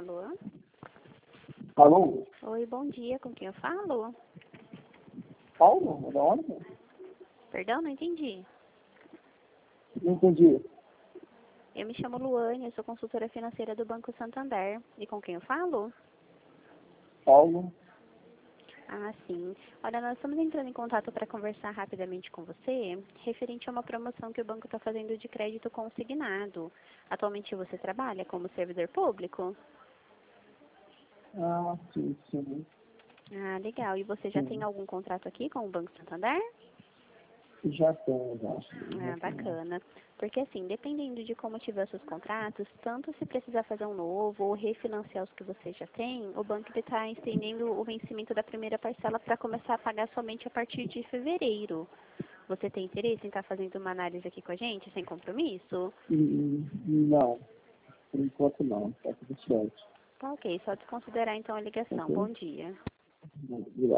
Alô? Alô? Oi, bom dia. Com quem eu falo? Paulo? É da onde? Perdão, não entendi. Não entendi. Eu me chamo Luane, eu sou consultora financeira do Banco Santander. E com quem eu falo? Paulo? Ah, sim. Olha, nós estamos entrando em contato para conversar rapidamente com você, referente a uma promoção que o banco está fazendo de crédito consignado. Atualmente você trabalha como servidor público? Ah, sim, sim. Ah, legal. E você já tem Sim. algum contrato aqui com o Banco Santander? Já tenho, já. Ah, bacana. Porque assim, dependendo de como tiver os seus contratos, tanto se precisar fazer um novo ou refinanciar os que você já tem, o banco está estendendo o vencimento da primeira parcela para começar a pagar somente a partir de fevereiro. Você tem interesse em estar fazendo uma análise aqui com a gente, sem compromisso? Não, por enquanto não. Tá tudo certo. Tá ok, só desconsiderar então a ligação. Ok? Bom dia. Obrigado.